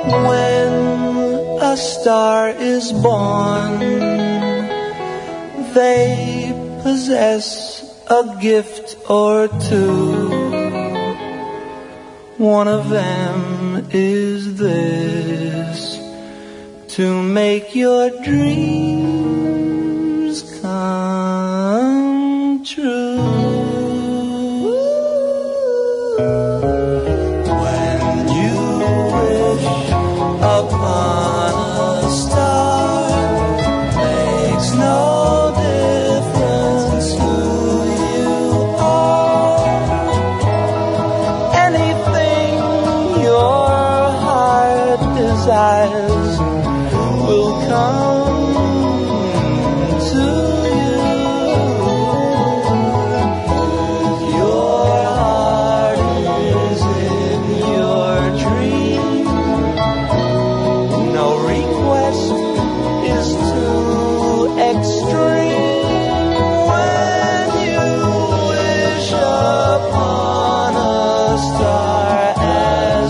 When a star is born, they possess a gift or two. One of them is this: to make your dreams come true. When you wish upon a star, makes no difference who you are. Anything your heart desires will come to you. Your heart is in your dream. No request is too extreme. When you wish upon a star as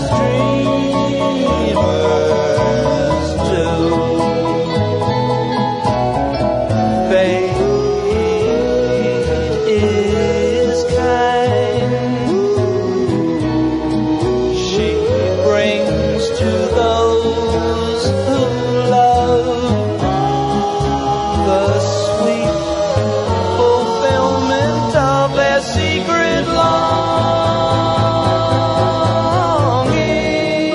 dreamers do, fate is kind. She brings to those who love the sweet fulfillment of their secret longing.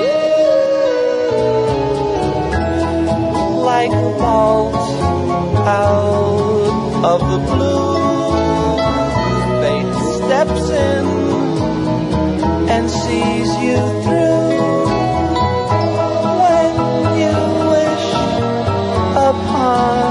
Like a bolt out of the blue, fate steps in and sees you through. When you wish upon